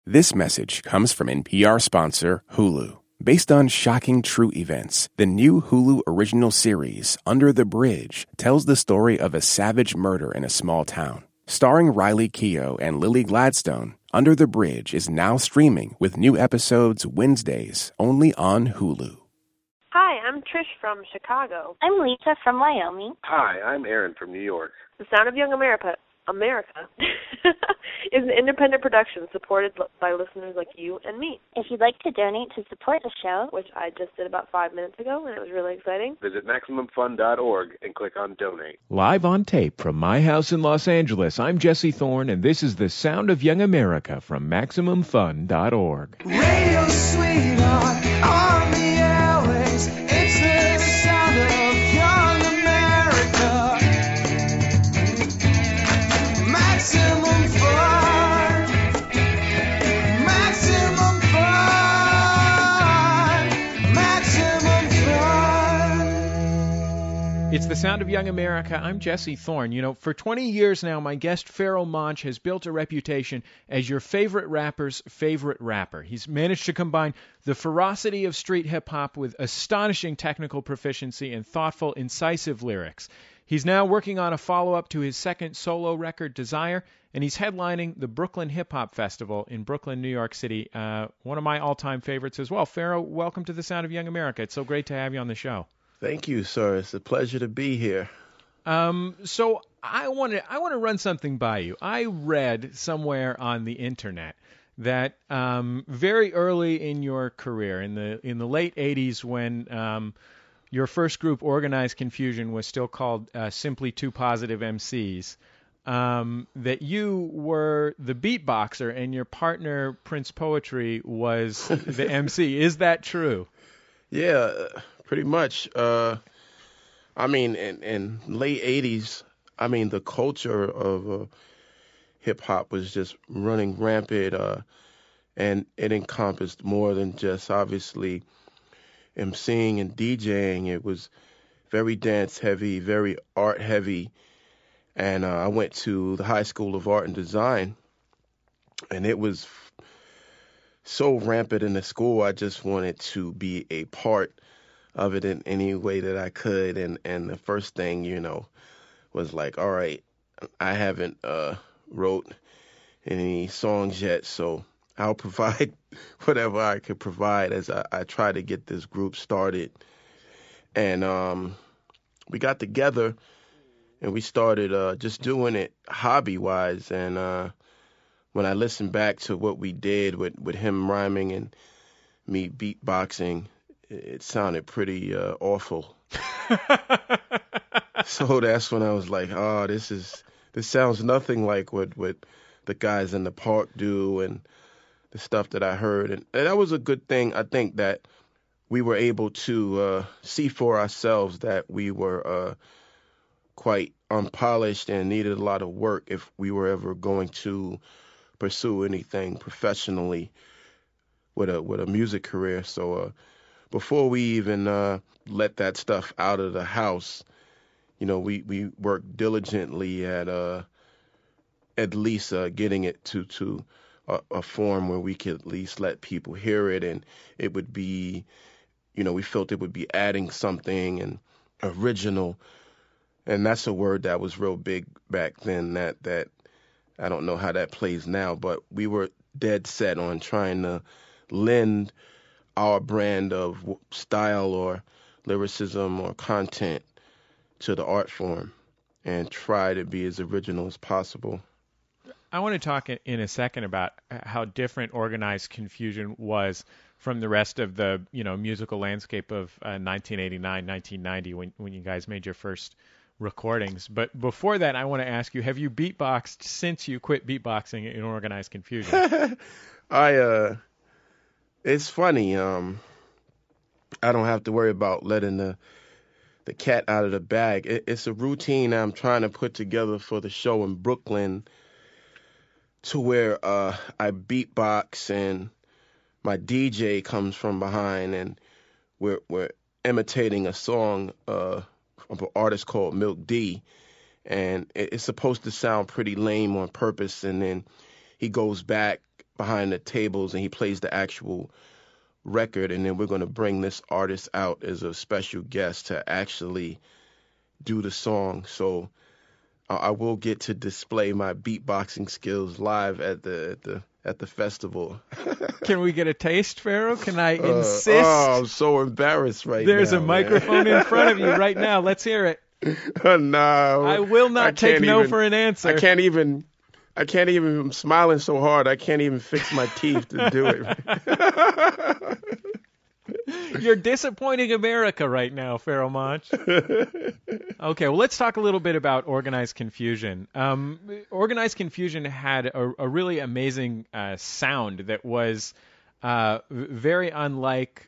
This message comes from NPR sponsor Hulu. Based on shocking true events, the new Hulu original series, Under the Bridge, tells the story of a savage murder in a small town. Starring Riley Keough and Lily Gladstone, Under the Bridge is now streaming with new episodes Wednesdays only on Hulu. Hi, I'm Trish from Chicago. I'm Lisa from Wyoming. Hi, I'm Aaron from New York. The Sound of Young America is an independent production supported by listeners like you and me. If you'd like to donate to support the show, which I just did about 5 minutes ago, and it was really exciting, visit MaximumFun.org and click on Donate. Live on tape from my house in Los Angeles, I'm Jesse Thorne, and this is the Sound of Young America from MaximumFun.org. Radio Sweetheart on the airways. It's the sound of young America. Maximum fun. Maximum fun. Maximum fun. It's the Sound of Young America. I'm Jesse Thorne. You know, for 20 years now, my guest Pharoah Monch has built a reputation as your favorite rapper's favorite rapper. He's managed to combine the ferocity of street hip-hop with astonishing technical proficiency and thoughtful, incisive lyrics. He's now working on a follow-up to his second solo record, Desire, and he's headlining the Brooklyn Hip Hop Festival in Brooklyn, New York City, one of my all-time favorites as well. Pharoah, welcome to the Sound of Young America. It's so great to have you on the show. Thank you, sir. It's a pleasure to be here. So I want to run something by you. I read somewhere on the internet that very early in your career, in the late 80s, when your first group, Organized Confusion, was still called Simply Two Positive MCs, that you were the beatboxer and your partner, Prince Poetry, was the MC. Is that true? Yeah, pretty much. I mean, in late 80s, I mean, the culture of hip-hop was just running rampant, and it encompassed more than just, obviously, MCing and DJing. It was very dance-heavy, very art-heavy, and I went to the High School of Art and Design, and it was so rampant in the school. I just wanted to be a part of it in any way that I could, and the first thing, was like, all right, I haven't wrote any songs yet, so I'll provide whatever I could provide as I try to get this group started. And we got together and we started just doing it hobby-wise. And when I listened back to what we did with him rhyming and me beatboxing, it sounded pretty awful. So that's when I was like, oh, this sounds nothing like what the guys in the park do and the stuff that I heard. And that was a good thing. I think that we were able to see for ourselves that we were quite unpolished and needed a lot of work if we were ever going to pursue anything professionally with a music career. So before we even let that stuff out of the house, we worked diligently at least getting it to a form where we could at least let people hear it, and it would be, we felt it would be adding something and original, and that's a word that was real big back then. That I don't know how that plays now, but we were dead set on trying to lend our brand of style or lyricism or content to the art form and try to be as original as possible. I want to talk in a second about how different Organized Confusion was from the rest of the musical landscape of 1989, 1990 when you guys made your first recordings. But before that, I want to ask you, have you beatboxed since you quit beatboxing in Organized Confusion? It's funny. I don't have to worry about letting the cat out of the bag. It's a routine I'm trying to put together for the show in Brooklyn, to where I beatbox and my DJ comes from behind, and we're imitating a song of an artist called Milk D, and it's supposed to sound pretty lame on purpose, and then he goes back behind the tables and he plays the actual record, and then we're going to bring this artist out as a special guest to actually do the song. So I will get to display my beatboxing skills live at the festival. Can we get a taste, Pharaoh? Can I insist? Oh, I'm so embarrassed right now. There's a microphone in front of you right now. Let's hear it. No. I will not take no for an answer. I can't even. I'm smiling so hard I can't even fix my teeth to do it. You're disappointing America right now, Pharaoh Monch. Okay, well, let's talk a little bit about Organized Confusion. Organized Confusion had a really amazing sound that was very unlike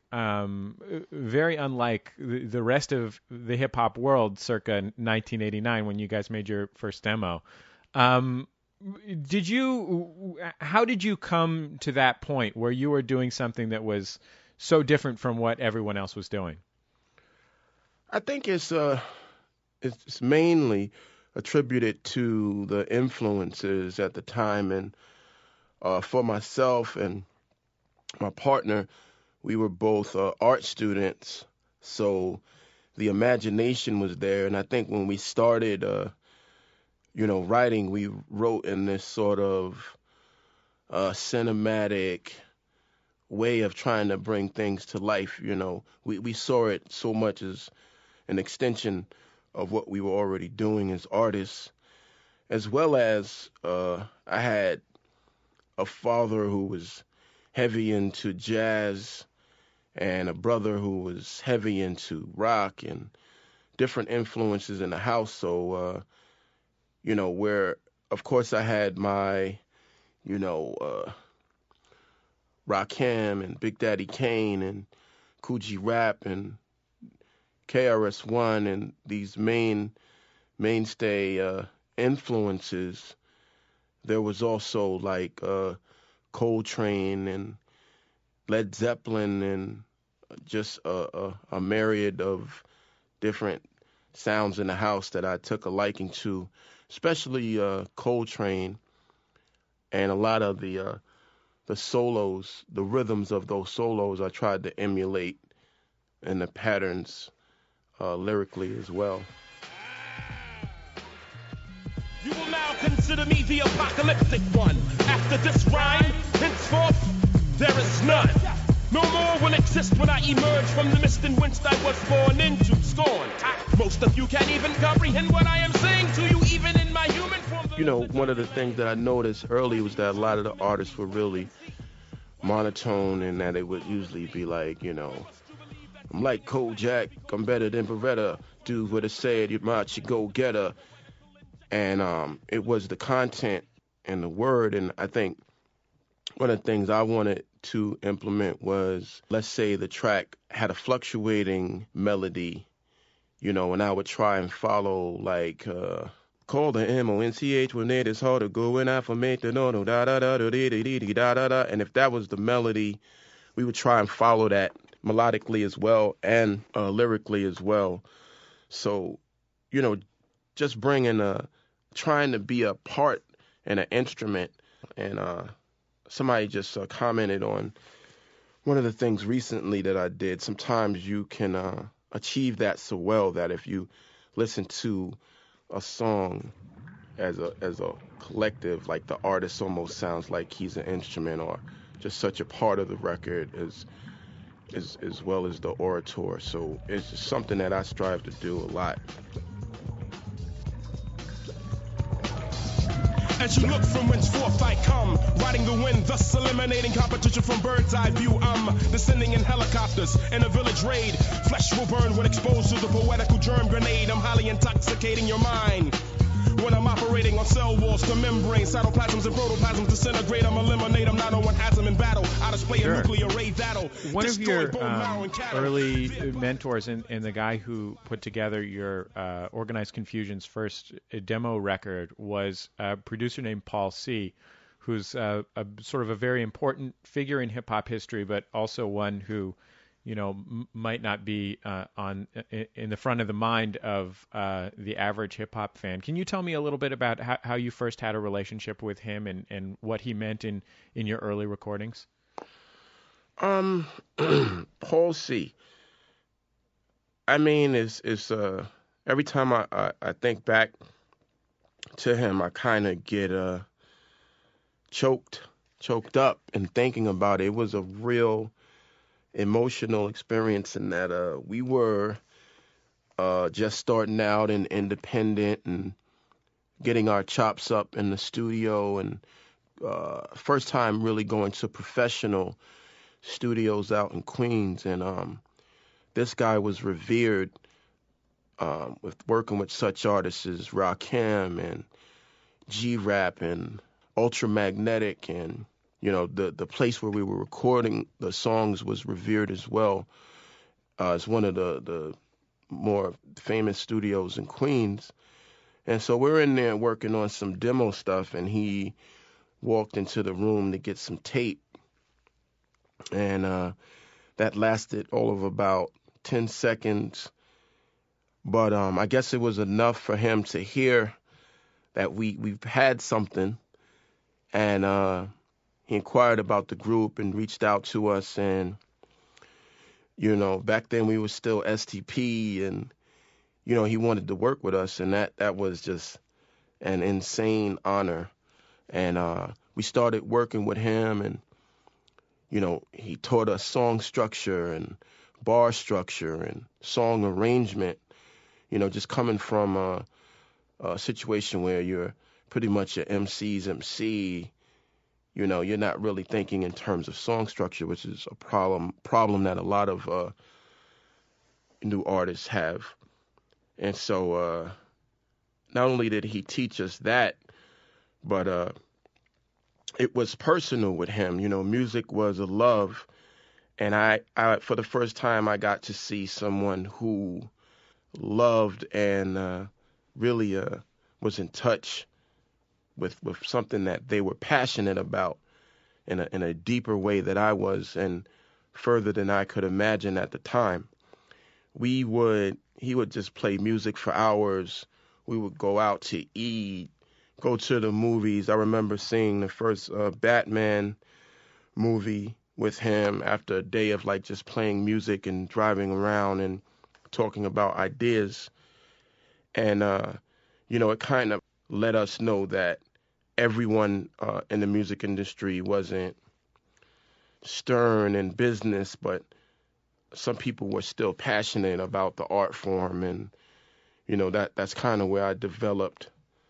the rest of the hip hop world circa 1989 when you guys made your first demo. How did you come to that point where you were doing something that was so different from what everyone else was doing? I think it's mainly attributed to the influences at the time, and for myself and my partner, we were both art students, so the imagination was there. And I think when we started, writing, we wrote in this sort of cinematic way of trying to bring things to life. We saw it so much as an extension of what we were already doing as artists, as well as I had a father who was heavy into jazz and a brother who was heavy into rock and different influences in the house. So, where, of course, I had my, Rakim and Big Daddy Kane and Coogee Rap and KRS-One and these mainstay influences. There was also like Coltrane and Led Zeppelin and just a myriad of different sounds in the house that I took a liking to, especially Coltrane and a lot of the solos, the rhythms of those solos I tried to emulate, and the patterns lyrically as well. You will now consider me the apocalyptic one. After this rhyme, henceforth, there is none. No more will exist when I emerge from the mist in which I was born into scorn. Most of you can't even comprehend what I am saying to you, even in my human form. One of the things that I noticed early was that a lot of the artists were really monotone, and that it would usually be like, I'm like Kojak, I'm better than Beretta, dude would have said, you might you go get her. And it was the content and the word, and I think one of the things I wanted to implement was, let's say the track had a fluctuating melody, and I would try and follow like call the MONCH when it is hard to go and affirmate the no da da da da da da da da, and if that was the melody, we would try and follow that melodically as well and lyrically as well. So, just trying to be a part and an instrument. And somebody just commented on one of the things recently that I did. Sometimes you can achieve that so well that if you listen to a song as a collective, like the artist almost sounds like he's an instrument or just such a part of the record as well as the orator. So it's just something that I strive to do a lot. As you look from whenceforth I come, riding the wind, thus eliminating competition from bird's eye view. I'm descending in helicopters in a village raid. Flesh will burn when exposed to the poetical germ grenade. I'm highly intoxicating your mind when I'm operating on cell walls to membranes, cytoplasms and protoplasms disintegrate. I'm eliminate them, not no one has them in battle. I display a nuclear ray that'll one of your bone early mentors and the guy who put together your Organized Confusion's first demo record was a producer named Paul C., who's a sort of a very important figure in hip-hop history, but also one who might not be in the front of the mind of the average hip hop fan. Can you tell me a little bit about how you first had a relationship with him and what he meant in your early recordings? Paul C. I mean, it's every time I think back to him, I kind of get choked up in thinking about it. It was a real emotional experience in that we were just starting out and independent and getting our chops up in the studio, and first time really going to professional studios out in Queens. And this guy was revered with working with such artists as Rakim and G-Rap and Ultramagnetic, and the place where we were recording the songs was revered as well. It's one of the more famous studios in Queens. And so we're in there working on some demo stuff, and he walked into the room to get some tape. And that lasted all of about 10 seconds. But I guess it was enough for him to hear that we've had something. And he inquired about the group and reached out to us. And, back then we were still STP, and, he wanted to work with us. And that was just an insane honor. And we started working with him, and, he taught us song structure and bar structure and song arrangement, just coming from a situation where you're pretty much an MC's MC. You're not really thinking in terms of song structure, which is a problem that a lot of new artists have. And so not only did he teach us that, but it was personal with him. Music was a love. And I for the first time, I got to see someone who loved and really was in touch with something that they were passionate about in a deeper way that I was, and further than I could imagine at the time. He would just play music for hours. We would go out to eat, go to the movies. I remember seeing the first Batman movie with him after a day of just playing music and driving around and talking about ideas. And it kind of let us know that everyone in the music industry wasn't stern in business, but some people were still passionate about the art form. And, that's kind of where I developed,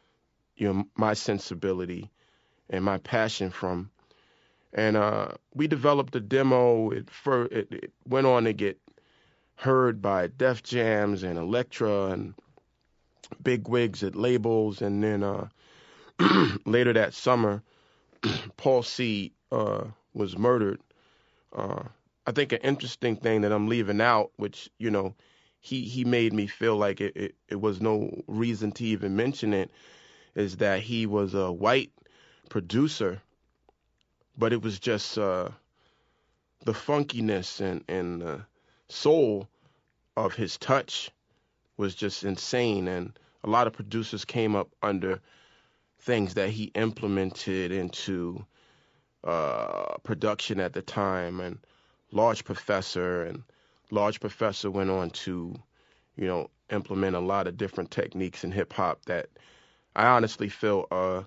my sensibility and my passion from. And we developed a demo. It went on to get heard by Def Jams and Elektra and big wigs at labels. And then later that summer, Paul C. was murdered. I think an interesting thing that I'm leaving out, which, he made me feel like it was no reason to even mention it, is that he was a white producer, but it was just the funkiness and the soul of his touch was just insane. And a lot of producers came up under things that he implemented into production at the time. And Large Professor went on to, implement a lot of different techniques in hip hop that I honestly feel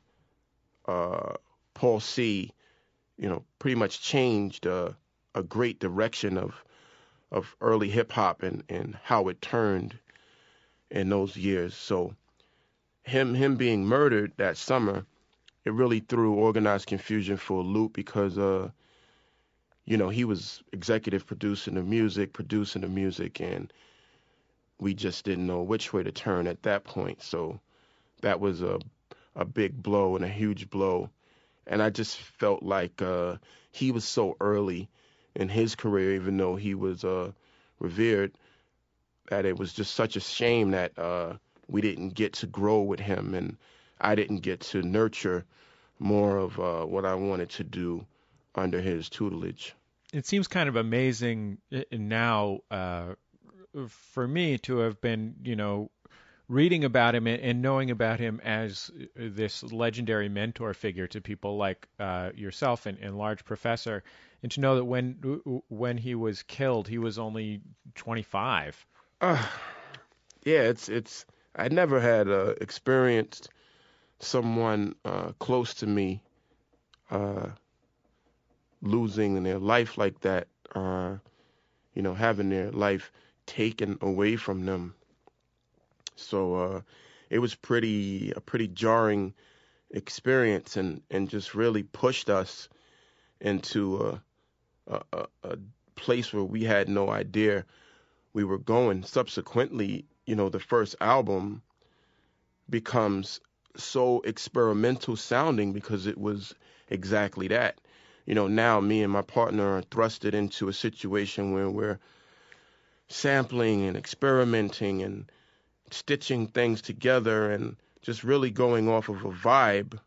Paul C., pretty much changed a great direction of early hip hop and how it turned in those years. So him being murdered that summer, it really threw Organized Confusion for a loop because he was executive producing the music, and we just didn't know which way to turn at that point. So that was a big blow and a huge blow. And I just felt like he was so early in his career, even though he was revered, that it was just such a shame that we didn't get to grow with him, and I didn't get to nurture more of what I wanted to do under his tutelage. It seems kind of amazing now for me to have been, reading about him and knowing about him as this legendary mentor figure to people like yourself and Large Professor, and to know that when he was killed, he was only 25. Yeah, it's. I never had experienced someone close to me losing their life like that. Having their life taken away from them. So it was a pretty jarring experience, and just really pushed us into a place where we had no idea we were going. Subsequently, the first album becomes so experimental sounding because it was exactly that. Now me and my partner are thrusted into a situation where we're sampling and experimenting and stitching things together and just really going off of a vibe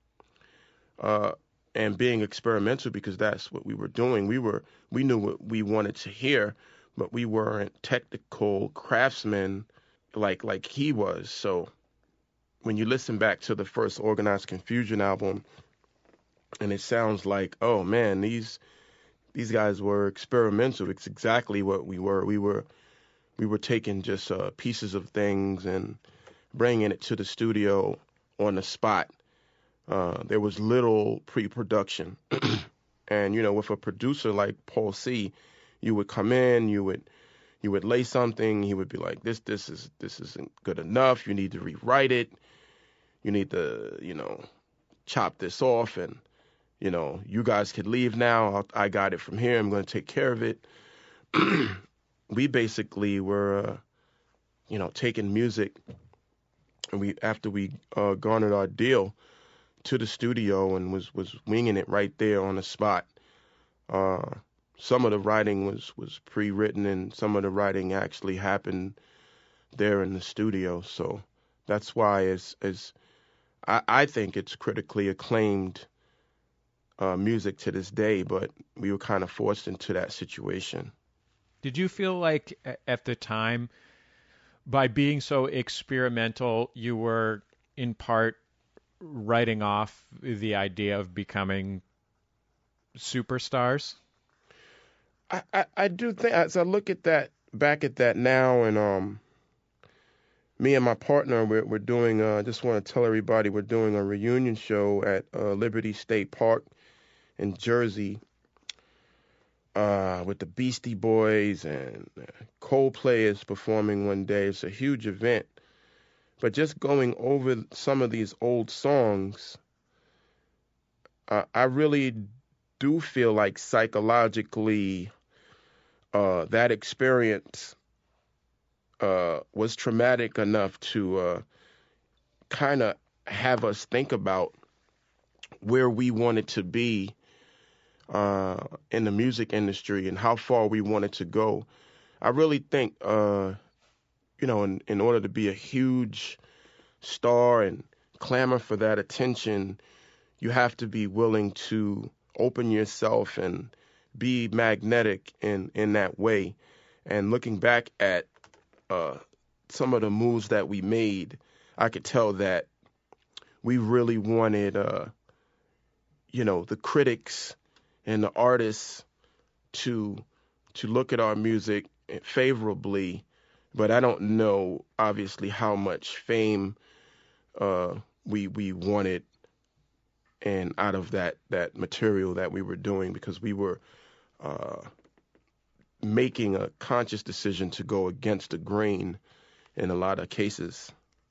and being experimental, because that's what we were doing. We knew what we wanted to hear, but we weren't technical craftsmen like he was. So when you listen back to the first Organized Confusion album, and it sounds like, oh man, these guys were experimental. It's exactly what we were. We were taking just pieces of things and bringing it to the studio on the spot. There was little pre-production. And, with a producer like Paul C., you would come in, you would lay something, he would be like, this isn't good enough, you need to rewrite it, you need to, chop this off, and, you guys could leave now, I got it from here, I'm going to take care of it. We basically were, taking music, and after we garnered our deal, to the studio and was winging it right there on the spot. Some of the writing was pre-written, and some of the writing actually happened there in the studio. So that's why I think it's critically acclaimed music to this day, but we were kind of forced into that situation. Did you feel like at the time, by being so experimental, you were in part writing off the idea of becoming superstars? I do think, as I look at that, back at that now, and me and my partner, we're doing, just want to tell everybody, we're doing a reunion show at Liberty State Park in Jersey with the Beastie Boys, and Coldplay is performing one day. It's a huge event. But just going over some of these old songs, I really do feel like psychologically that experience was traumatic enough to kind of have us think about where we wanted to be in the music industry and how far we wanted to go. I really think, in order to be a huge star and clamor for that attention, you have to be willing to open yourself and be magnetic in that way. And looking back at some of the moves that we made, I could tell that we really wanted, the critics and the artists to look at our music favorably. But I don't know, obviously, how much fame we wanted and out of that material that we were doing, because we were making a conscious decision to go against the grain in a lot of cases.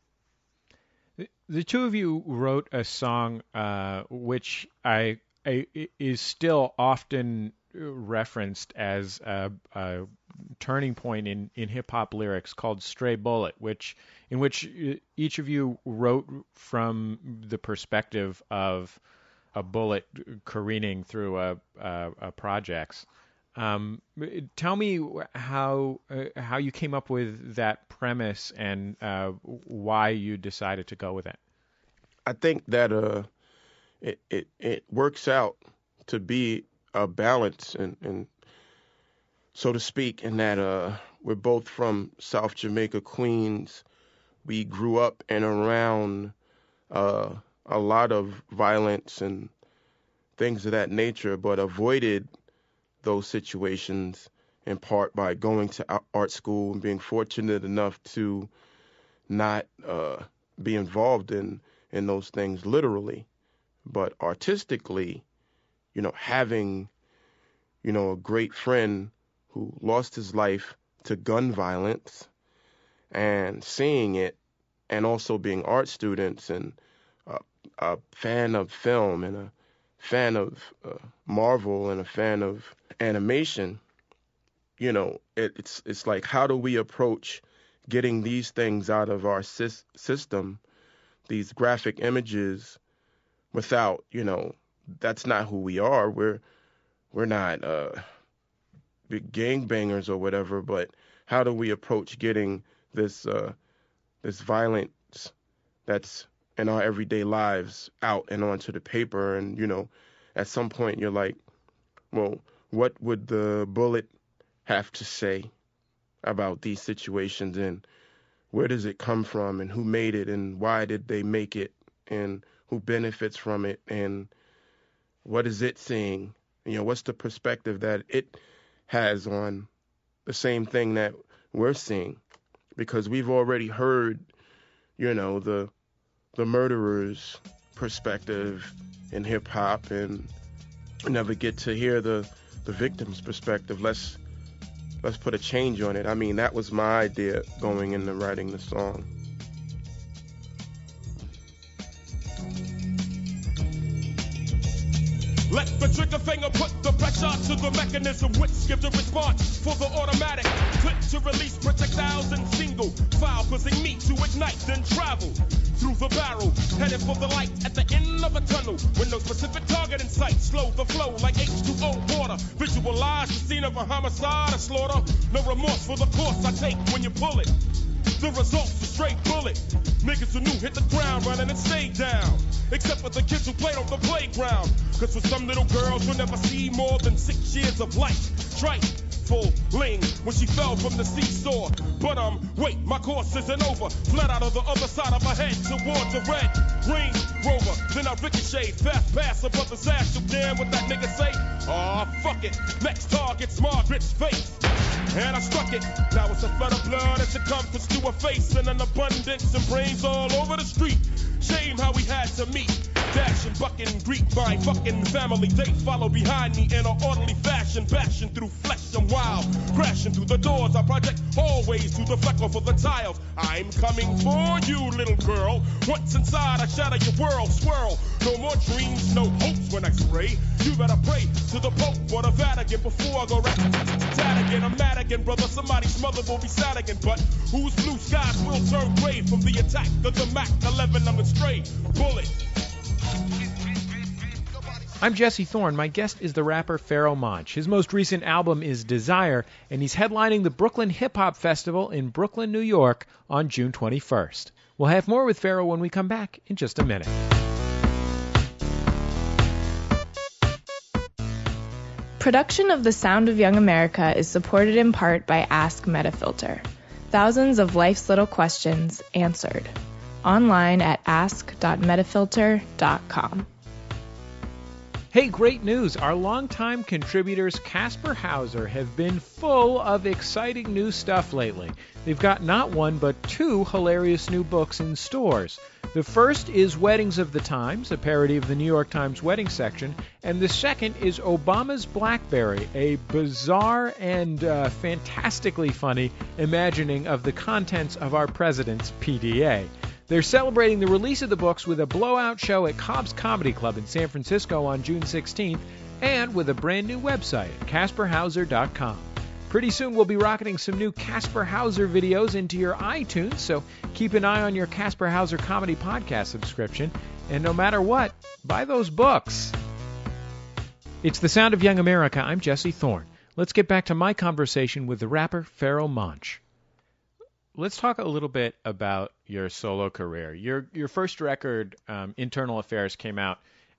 The two of you wrote a song which is still often referenced as a turning point in hip-hop lyrics, called Stray Bullet, in which each of you wrote from the perspective of a bullet careening through a projects. Tell me how you came up with that premise and why you decided to go with it. I think that it works out to be a balance, and so to speak, in that we're both from South Jamaica, Queens. We grew up and around a lot of violence and things of that nature, but avoided those situations in part by going to art school and being fortunate enough to not be involved in those things literally, but artistically, having, a great friend who lost his life to gun violence and seeing it, and also being art students and a fan of film and a fan of Marvel and a fan of animation. It's like, how do we approach getting these things out of our system, these graphic images, without, that's not who we are. We're not big gangbangers or whatever, but how do we approach getting this violence that's in our everyday lives out and onto the paper? And, at some point you're like, well, what would the bullet have to say about these situations, and where does it come from, and who made it, and why did they make it, and who benefits from it, and what is it seeing? What's the perspective that it has on the same thing that we're seeing? Because we've already heard, the murderer's perspective in hip hop, and never get to hear the victim's perspective. Let's put a change on it. I mean, that was my idea going into writing the song. Let the trigger finger put the pressure to the mechanism which gives the response for the automatic clip to release projectiles in single file, causing me to ignite, then travel through the barrel, headed for the light at the end of a tunnel. With no specific target in sight, slow the flow like H2O water. Visualize the scene of a homicide, a slaughter. No remorse for the course I take when you pull it. The result's a straight bullet. Niggas who knew hit the ground running and stayed down. Except for the kids who played on the playground. Cause for some little girls you'll never see more than 6 years of life. Trifling when she fell from the seesaw. But wait, my course isn't over. Fled out of the other side of her head towards a red Range Rover. Then I ricocheted, fast past her brother's ass. You damn what that nigga say? Aw, fuck it. Next target's Margaret's face. And I struck it. Now it's a flood of blood and circumference to her face, and an abundance and brains all over the street. Shame how we had to meet. Dash and buck and greet my fucking family. They follow behind me in an orderly fashion, bashing through flesh and wild, crashing through the doors. I project always to the fleck off of the tiles. I'm coming for you, little girl. Once inside, I shatter your world, swirl. No more dreams, no hopes when I spray. You better pray to the Pope or the Vatican before I go rat again. I'm mad again, brother. Somebody's mother will be sad again. But whose blue skies will turn gray from the attack of the Mac 11? I'm a stray bullet. I'm Jesse Thorne. My guest is the rapper Pharoahe Monch. His most recent album is Desire, and he's headlining the Brooklyn Hip Hop Festival in Brooklyn, New York on June 21st. We'll have more with Pharoahe when we come back in just a minute. Production of The Sound of Young America is supported in part by Ask Metafilter. Thousands of life's little questions answered. Online at ask.metafilter.com. Hey, great news! Our longtime contributors Casper Hauser have been full of exciting new stuff lately. They've got not one, but two hilarious new books in stores. The first is Weddings of the Times, a parody of the New York Times wedding section, and the second is Obama's BlackBerry, a bizarre and fantastically funny imagining of the contents of our president's PDA. They're celebrating the release of the books with a blowout show at Cobb's Comedy Club in San Francisco on June 16th, and with a brand new website at CasperHauser.com. Pretty soon we'll be rocketing some new Casper Hauser videos into your iTunes, so keep an eye on your Casper Hauser Comedy Podcast subscription, and no matter what, buy those books. It's The Sound of Young America. I'm Jesse Thorne. Let's get back to my conversation with the rapper Pharoahe Monch. Let's talk a little bit about your solo career. Your first record, Internal Affairs, came out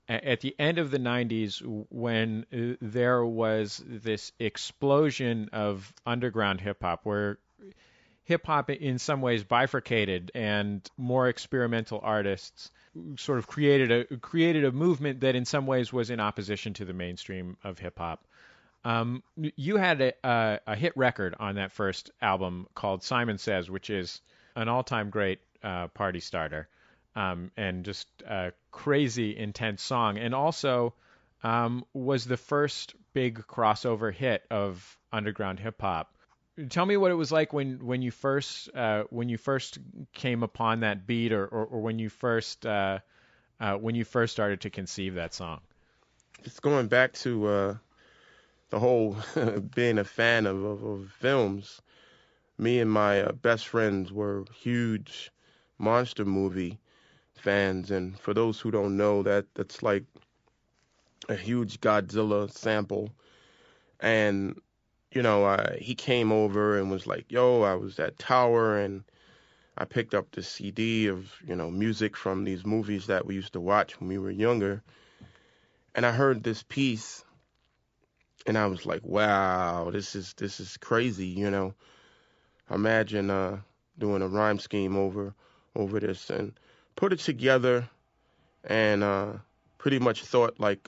at the end of the 90s when there was this explosion of underground hip-hop where hip-hop in some ways bifurcated and more experimental artists sort of created a movement that in some ways was in opposition to the mainstream of hip-hop. You had a hit record on that first album called Simon Says, which is an all-time great party starter. And just a crazy intense song, and also was the first big crossover hit of underground hip hop. Tell me what it was like when you first came upon that beat, or when you first started to conceive that song. It's going back to the whole being a fan of films. Me and my best friends were huge monster movie fans, and for those who don't know, that's like a huge Godzilla sample. And he came over and was like, yo, I was at Tower and I picked up this CD of music from these movies that we used to watch when we were younger, and I heard this piece and I was like, wow, this is crazy. Imagine doing a rhyme scheme over this, and put it together, and pretty much thought like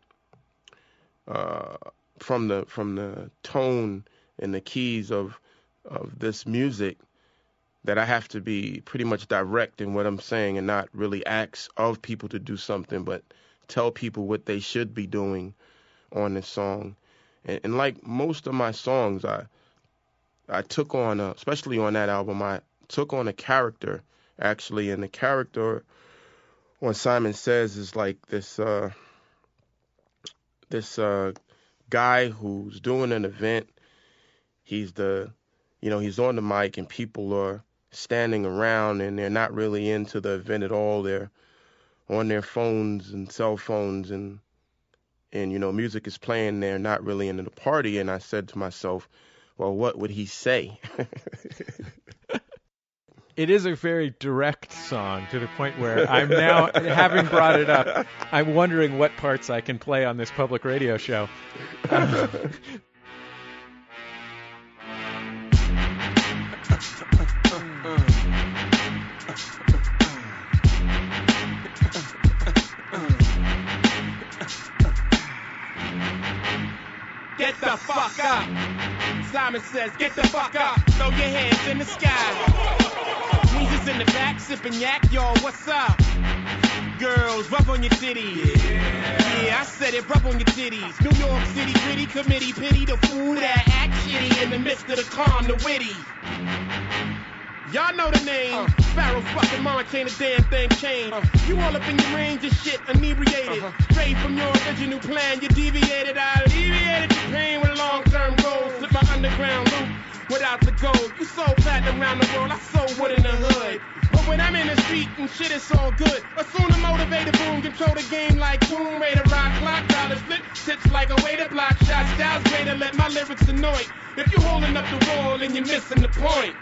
from the tone and the keys of this music that I have to be pretty much direct in what I'm saying and not really ask of people to do something, but tell people what they should be doing on this song. And like most of my songs, I took on, especially on that album, I took on a character. Actually, and the character on Simon Says is like this guy who's doing an event. He's he's on the mic and people are standing around and they're not really into the event at all. They're on their phones and cell phones and music is playing. They're not really into the party. And I said to myself, well, what would he say? It is a very direct song to the point where I'm now, having brought it up, I'm wondering what parts I can play on this public radio show. Get the fuck up. Simon Says, get the fuck up. Throw your hands in the sky. Weezer's in the back, sipping yak, y'all, what's up? Girls, rub on your titties. Yeah, I said it, rub on your titties. New York City, gritty committee, pity the fool that act shitty in the midst of the calm, the witty. Y'all know the name. Sparrow fucking March, ain't a damn thing changed. You all up in your range of shit, inebriated. Straight from your original plan, you deviated. I alleviated your pain with long-term goals. Slip my underground loop without the gold. You sold platinum around the world, I sold wood in the hood. But when I'm in the street and shit, it's all good. Assume the motivator, boom, control the game like Tomb Raider, rock, clock, dollar flip, tips like a way to block shots, styles greater, let my lyrics annoy. If you holding up the wall and you're missing the point.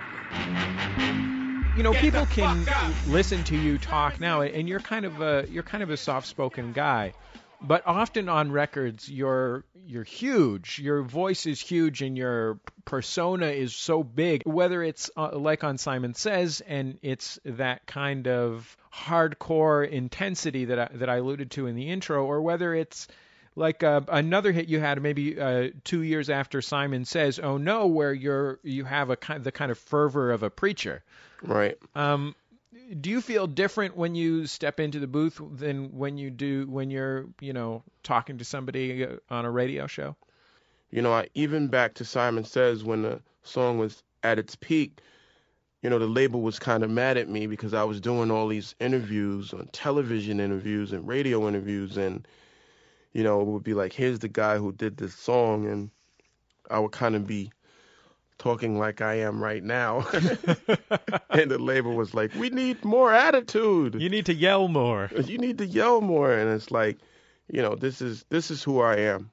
People can listen to you talk now, and you're kind of a soft-spoken guy, but often on records you're huge. Your voice is huge, and your persona is so big. Whether it's like on Simon Says, and it's that kind of hardcore intensity that I alluded to in the intro, or whether it's like another hit you had maybe 2 years after Simon Says, Oh No, where you have the kind of fervor of a preacher. Right. Do you feel different when you step into the booth than when you're talking to somebody on a radio show? Even back to Simon Says, when the song was at its peak, the label was kind of mad at me because I was doing all these interviews, on television interviews and radio interviews, and it would be like, here's the guy who did this song, and I would kind of be talking like I am right now. And the label was like, we need more attitude. You need to yell more. You need to yell more. And it's like, this is who I am.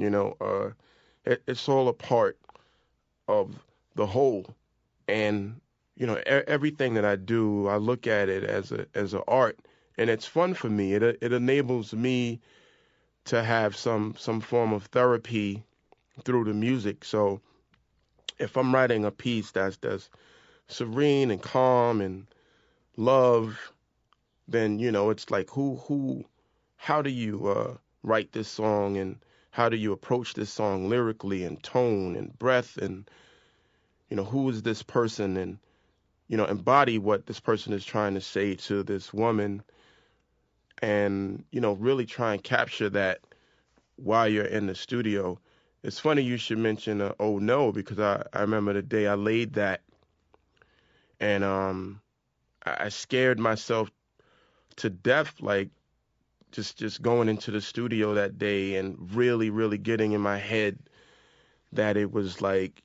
It's all a part of the whole. And, everything that I do, I look at it as a art. and it's fun for me. It enables me to have some form of therapy through the music. So if I'm writing a piece that's serene and calm and love, then it's like how do you write this song, and how do you approach this song lyrically and tone and breath, and who is this person, and embody what this person is trying to say to this woman, and really try and capture that while you're in the studio. It's funny you should mention Oh No, because I remember the day I laid that, and I scared myself to death, like just going into the studio that day and really, really getting in my head that it was like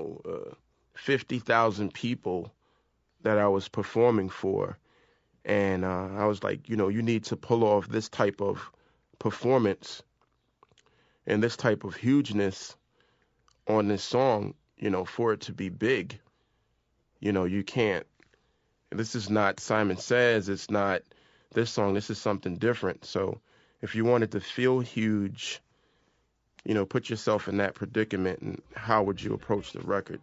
50,000 people that I was performing for. And I was like, you need to pull off this type of performance and this type of hugeness on this song, for it to be big. You can't. This is not Simon Says. It's not this song. This is something different. So if you wanted to feel huge, put yourself in that predicament, and how would you approach the record?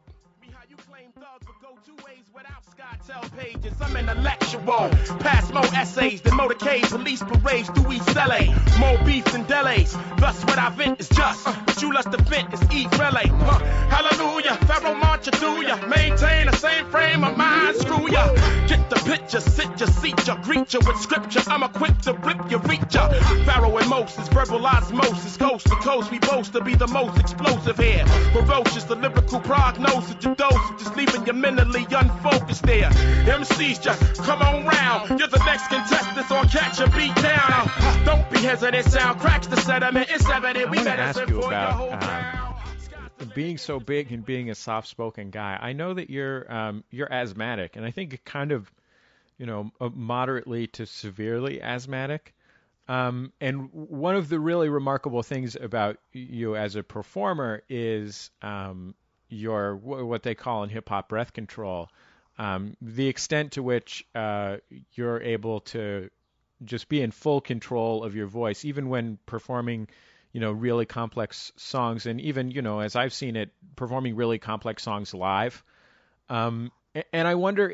Pages, I'm intellectual. Pass more essays than motorcades, police parades through East LA. More beef than delays. Thus, what I vent is just. What you lust to vent is eat relay. Hallelujah, Pharaoh march through ya. Maintain the same frame of mind, screw ya. Get the picture, sit ya, seat ya, greet ya with scripture. I'm equipped to rip ya, reach ya. Pharaoh and Moses, verbal osmosis, coast to coast. We boast to be the most explosive here. Ferocious, the lyrical prognosis, your dose, just leaving you mentally unfocused there. MCs just come on round. You're the next contestant, so I'll catch a beat down. Don't be hesitant, sound cracks the sediment. It's evident we medicine for your whole town. Being so big and being a soft-spoken guy. I know that you're asthmatic, and I think kind of, moderately to severely asthmatic. And one of the really remarkable things about you as a performer is your what they call in hip-hop breath control. The extent to which you're able to just be in full control of your voice, even when performing, really complex songs, and even, as I've seen it, performing really complex songs live. And I wonder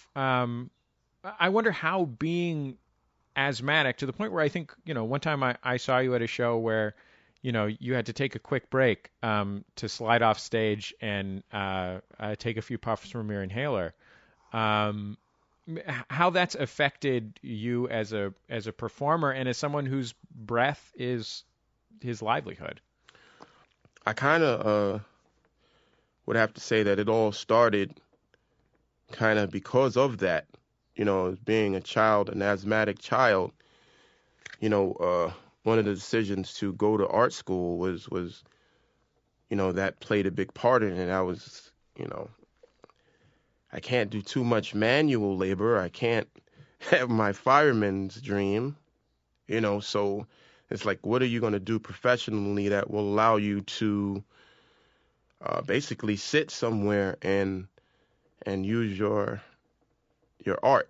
how being asthmatic, to the point where I think, one time I saw you at a show where, you had to take a quick break to slide off stage and take a few puffs from your inhaler. How that's affected you as a performer and as someone whose breath is his livelihood. I kind of would have to say that it all started kind of because of that. Being a child, an asthmatic child, one of the decisions to go to art school was that played a big part in it. I was, I can't do too much manual labor. I can't have my fireman's dream, so it's like, what are you going to do professionally that will allow you to basically sit somewhere and use your art?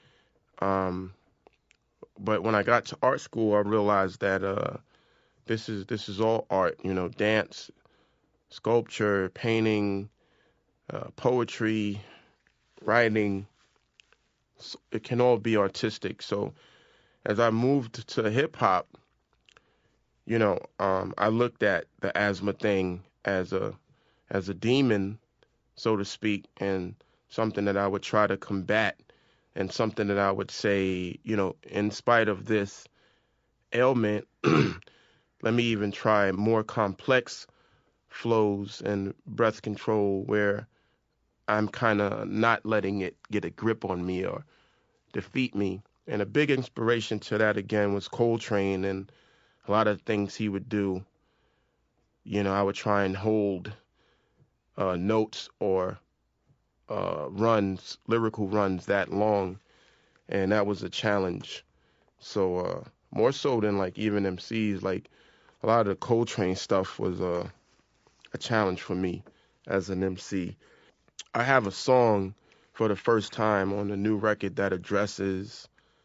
But when I got to art school, I realized that this is all art, dance, sculpture, painting, poetry, writing. It can all be artistic. So as I moved to hip hop, I looked at the asthma thing as a demon, so to speak, and something that I would try to combat, and something that I would say, in spite of this ailment, let me even try more complex flows and breath control where I'm kind of not letting it get a grip on me or defeat me. And a big inspiration to that, again, was Coltrane and a lot of things he would do. I would try and hold notes or lyrical runs that long, and that was a challenge. So more so than like even MCs, like a lot of the Coltrane stuff was a challenge for me as an MC. I have a song for the first time on the new record that addresses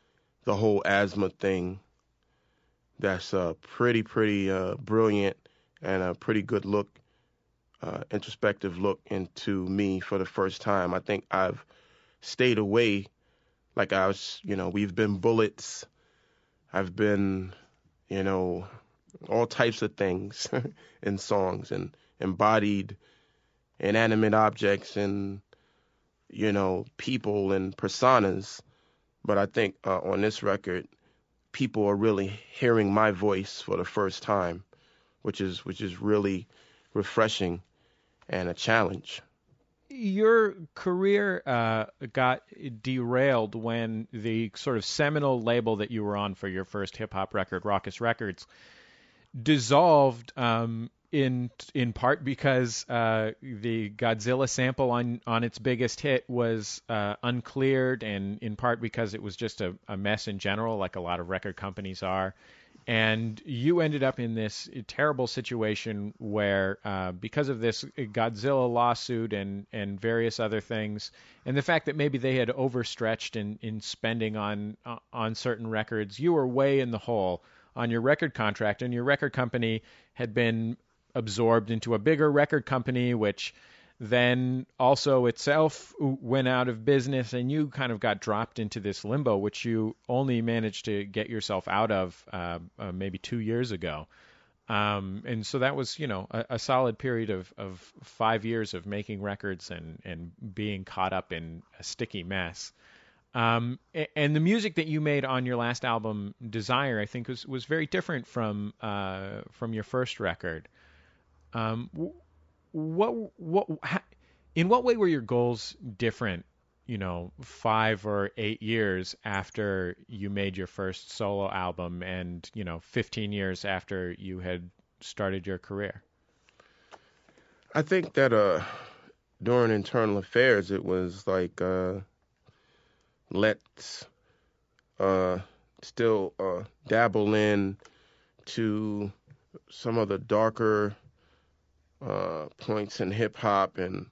the whole asthma thing. That's a pretty brilliant and a pretty good look, introspective look into me for the first time. I think I've stayed away, like I was, we've been bullets. I've been, all types of things in songs and embodied inanimate objects and, people and personas. But I think on this record, people are really hearing my voice for the first time, which is really refreshing and a challenge. Your career got derailed when the sort of seminal label that you were on for your first hip-hop record, Rawkus Records, dissolved in part because the Godzilla sample on its biggest hit was uncleared, and in part because it was just a mess in general, like a lot of record companies are. And you ended up in this terrible situation where, because of this Godzilla lawsuit and various other things, and the fact that maybe they had overstretched in spending on certain records, you were way in the hole on your record contract, and your record company had been absorbed into a bigger record company, which then also itself went out of business, and you kind of got dropped into this limbo, which you only managed to get yourself out of maybe 2 years ago. And so that was, a solid period of 5 years of making records and being caught up in a sticky mess. And the music that you made on your last album, Desire, I think was very different from your first record. In what way were your goals different, 5 or 8 years after you made your first solo album and, 15 years after you had started your career? I think that during Internal Affairs, it was like, let's still dabble in to some of the darker points in hip-hop and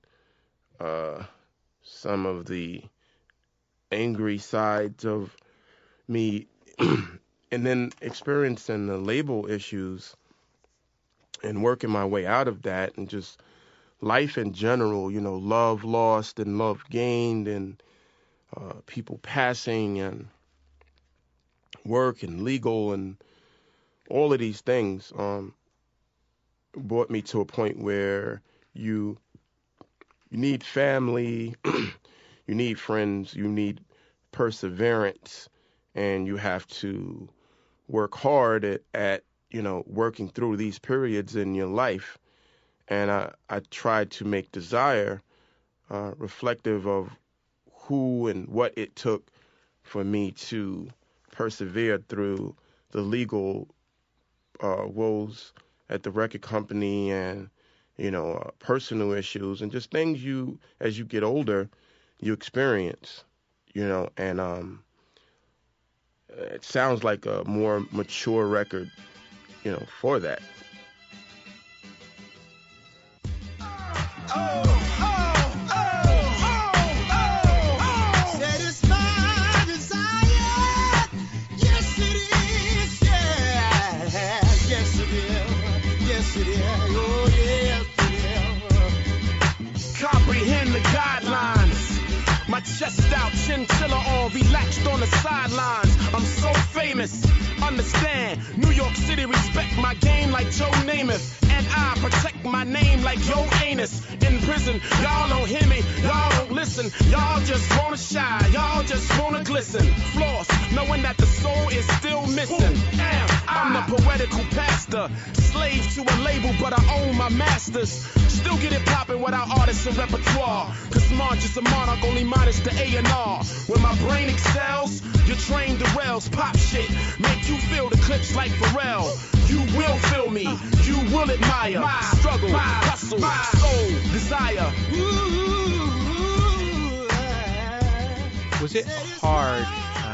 some of the angry sides of me, and then experiencing the label issues and working my way out of that, and just life in general, love lost and love gained, and people passing, and work and legal, and all of these things brought me to a point where you need family, you need friends, you need perseverance, and you have to work hard at working through these periods in your life. And I tried to make Desire reflective of who and what it took for me to persevere through the legal woes at the record company, and personal issues, and just things as you get older, you experience, and it sounds like a more mature record, for that. Comprehend the guidelines. My chest out, chinchilla on, relaxed on the sidelines. I'm so famous, understand. New York City respect my game like Joe Namath. And I protect my name like Yo Anus. In prison, y'all don't hear me, y'all don't listen. Y'all just wanna shine, y'all just wanna glisten. Floss, knowing that the soul is still missing. I'm the poetical pastor, slave to a label, but I own my masters. Still get it poppin' without artists and repertoire. Cause March is a monarch, only minus the A&R. When my brain excels, your train derails. Pop shit, make you feel the clips like Pharrell. You will feel me, you will admire my struggle, hustle, soul, desire. Was it hard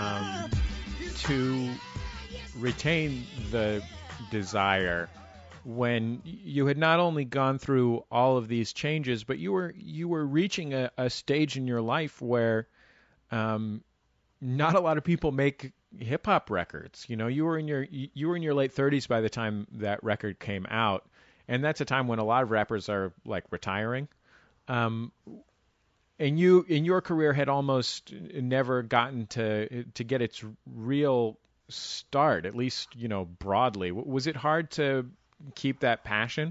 to retain the desire when you had not only gone through all of these changes, but you were reaching a stage in your life where not a lot of people make hip hop records. You know, you were in your late 30s by the time that record came out, and that's a time when a lot of rappers are like retiring. And you, in your career, had almost never gotten to get its real start, at least, you know, broadly. Was it hard to keep that passion?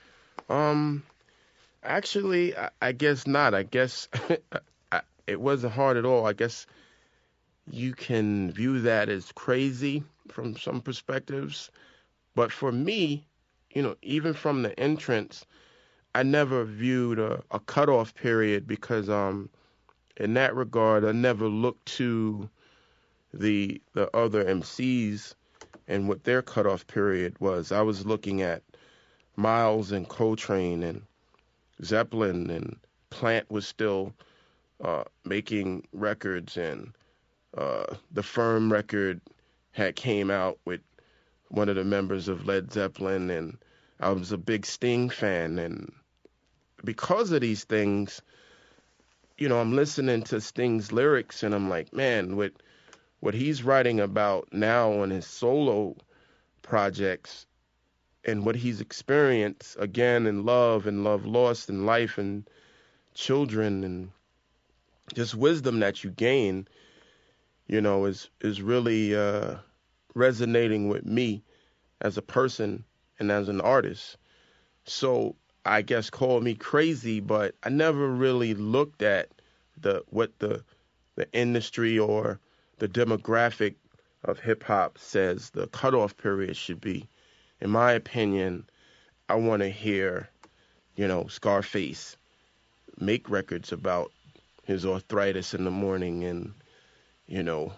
Actually, I guess not. I guess it wasn't hard at all. I guess you can view that as crazy from some perspectives. But for me, you know, even from the entrance, I never viewed a cutoff period because in that regard, I never looked to the other MCs and what their cutoff period was. I was looking at Miles and Coltrane and Zeppelin, and Plant was still making records, and the Firm record had came out with one of the members of Led Zeppelin, and I was a big Sting fan, and because of these things, you know, I'm listening to Sting's lyrics, and I'm like, man, what he's writing about now on his solo projects and what he's experienced again in love and love lost and life and children and just wisdom that you gain, you know, is really resonating with me as a person and as an artist. So I guess call me crazy, but I never really looked at what the industry or the demographic of hip hop says the cutoff period should be. In my opinion, I want to hear, you know, Scarface make records about his arthritis in the morning and, you know,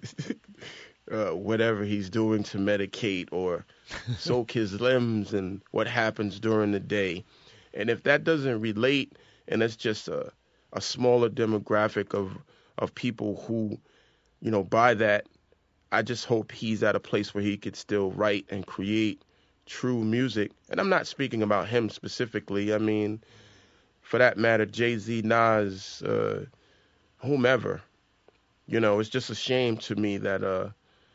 whatever he's doing to medicate or soak his limbs and what happens during the day. And if that doesn't relate, and it's just a smaller demographic of people who, you know, buy that, I just hope he's at a place where he could still write and create true music. And I'm not speaking about him specifically. I mean, for that matter, Jay-Z, Nas, whomever. You know, it's just a shame to me that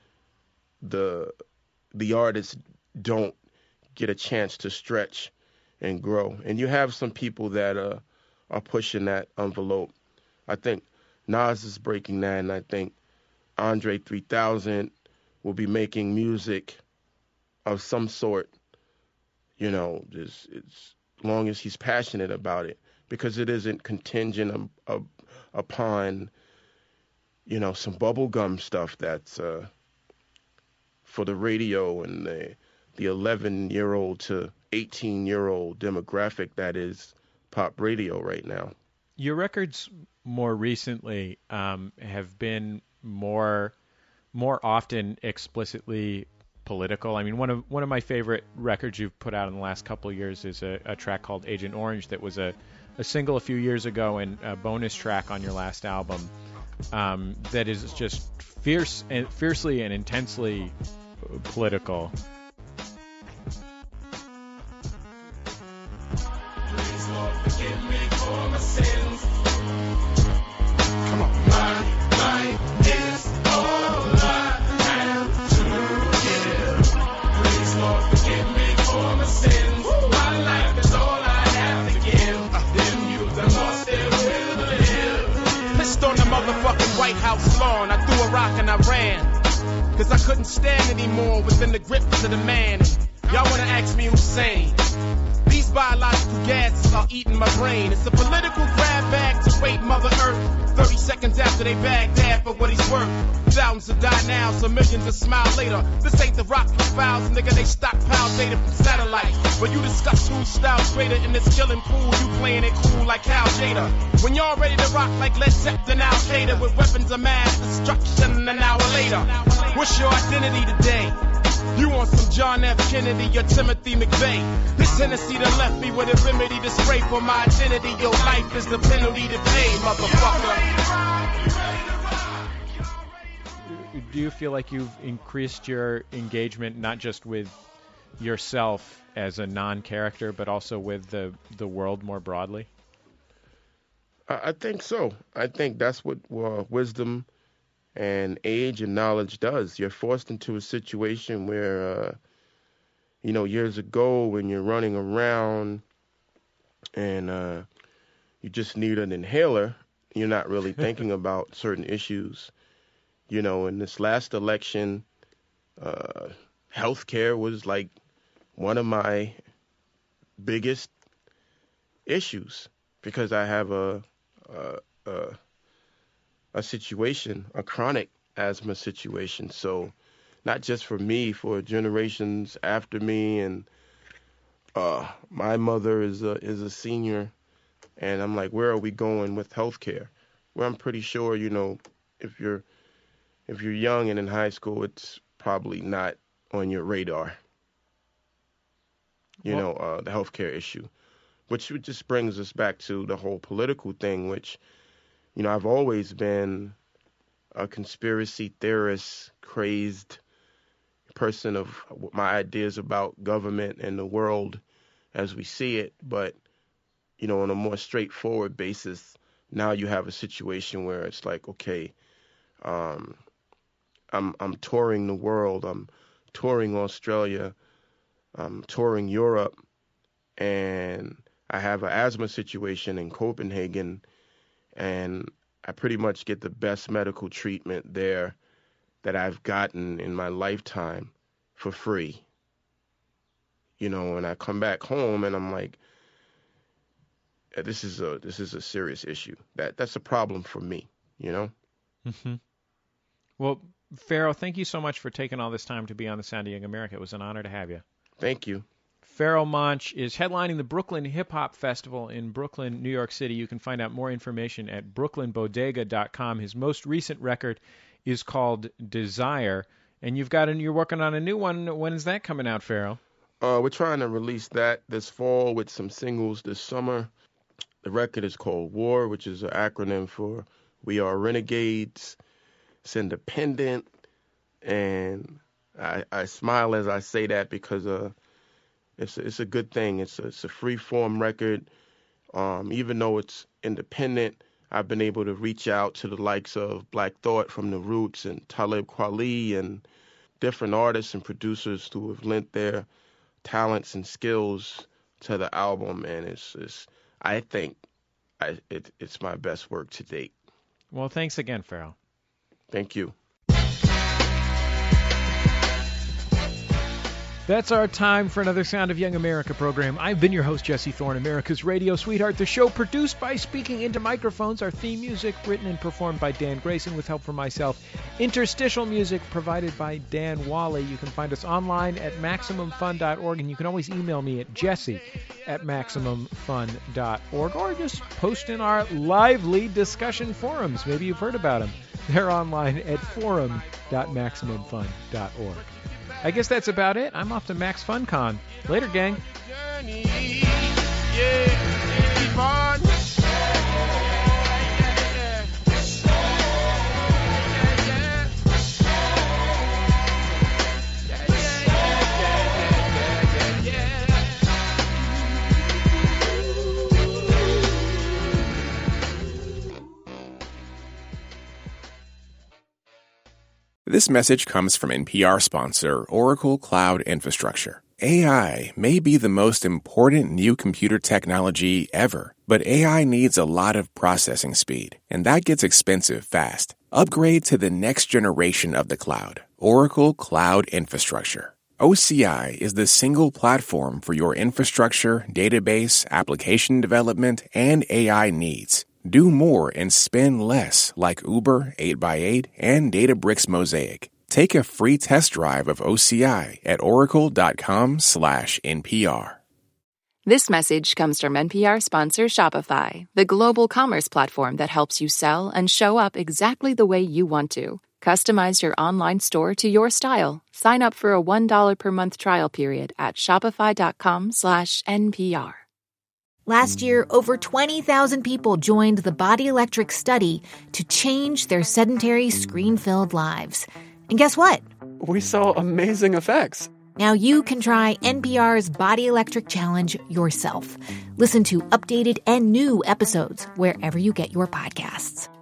the artists don't get a chance to stretch and grow. And you have some people that are pushing that envelope. I think Nas is breaking that, and I think Andre 3000 will be making music of some sort, you know, it's long as he's passionate about it, because it isn't contingent upon, you know, some bubblegum stuff that's for the radio and the 11-year-old to 18-year-old demographic that is pop radio right now. Your records more recently have been more often explicitly political. I mean, one of my favorite records you've put out in the last couple of years is a track called Agent Orange that was a single a few years ago and a bonus track on your last album that is just fiercely and intensely political. Please, Lord, forgive me for my sins. Come on. My life is all I have to give. Please, Lord, forgive me for my sins. My life is all I have to give. Them you, the more still will live. Pissed on the motherfucking White House lawn. I threw a rock and I ran. Cause I couldn't stand anymore within the grips of the man. Y'all wanna ask me who's sane? These biological gases are eating my brain. It's a political grab bag to rape Mother Earth. 30 seconds after they bagged dad for what he's worth. Thousands will die now, so millions will smile later. This ain't the rock files, nigga, they stockpile data from satellites. But you discuss whose style's greater in this killing pool. You playing it cool like Cal Jada. When y'all ready to rock like Led Zeppelin, Al Qaeda with weapons of mass destruction an hour later. What's your identity today? You want some John F. Kennedy or Timothy McVeigh? This Hennessy done left me with a remedy to spray for my identity. Your life is the penalty to pay, motherfucker. Do you feel like you've increased your engagement not just with yourself as a non-character, but also with the world more broadly? I think so. I think that's what wisdom And age and knowledge does. You're forced into a situation where, years ago when you're running around and you just need an inhaler, you're not really thinking about certain issues. In this last election, healthcare was like one of my biggest issues because I have a situation, a chronic asthma situation. So not just for me, for generations after me, and my mother is a senior, and I'm like, where are we going with healthcare? Well, I'm pretty sure, if you're young and in high school, it's probably not on your radar. The healthcare issue, which just brings us back to the whole political thing, which, I've always been a conspiracy theorist, crazed person of my ideas about government and the world as we see it. But, on a more straightforward basis, now you have a situation where it's like, okay, I'm touring the world. I'm touring Australia. I'm touring Europe. And I have an asthma situation in Copenhagen. And I pretty much get the best medical treatment there that I've gotten in my lifetime for free. And I come back home and I'm like, this is a serious issue. That's a problem for me, Mm-hmm. Well, Pharoah, thank you so much for taking all this time to be on The Sound of Young America. It was an honor to have you. Thank you. Pharoah Monch is headlining the Brooklyn Hip Hop Festival in Brooklyn, New York City. You can find out more information at brooklynbodega.com. His most recent record is called Desire, and you're working on a new one. When is that coming out, Pharoah? We're trying to release that this fall with some singles this summer. The record is called WAR, which is an acronym for We Are Renegades. It's independent, and I smile as I say that because it's a good thing. It's a free-form record. Even though it's independent, I've been able to reach out to the likes of Black Thought from The Roots and Talib Kweli and different artists and producers who have lent their talents and skills to the album, and I think it's my best work to date. Well, thanks again, Pharoah. Thank you. That's our time for another Sound of Young America program. I've been your host, Jesse Thorne, America's radio sweetheart. The show produced by Speaking Into Microphones. Our theme music written and performed by Dan Grayson with help from myself. Interstitial music provided by Dan Wally. You can find us online at MaximumFun.org, and you can always email me at jesse@MaximumFun.org, or just post in our lively discussion forums. Maybe you've heard about them. They're online at forum.MaximumFun.org. I guess that's about it. I'm off to Max FunCon. Later, gang. This message comes from NPR sponsor Oracle Cloud Infrastructure. AI may be the most important new computer technology ever, but AI needs a lot of processing speed, and that gets expensive fast. Upgrade to the next generation of the cloud, Oracle Cloud Infrastructure. OCI is the single platform for your infrastructure, database, application development, and AI needs. Do more and spend less like Uber, 8x8, and Databricks Mosaic. Take a free test drive of OCI at oracle.com/NPR. This message comes from NPR sponsor Shopify, the global commerce platform that helps you sell and show up exactly the way you want to. Customize your online store to your style. Sign up for a $1 per month trial period at shopify.com/NPR. Last year, over 20,000 people joined the Body Electric study to change their sedentary, screen-filled lives. And guess what? We saw amazing effects. Now you can try NPR's Body Electric Challenge yourself. Listen to updated and new episodes wherever you get your podcasts.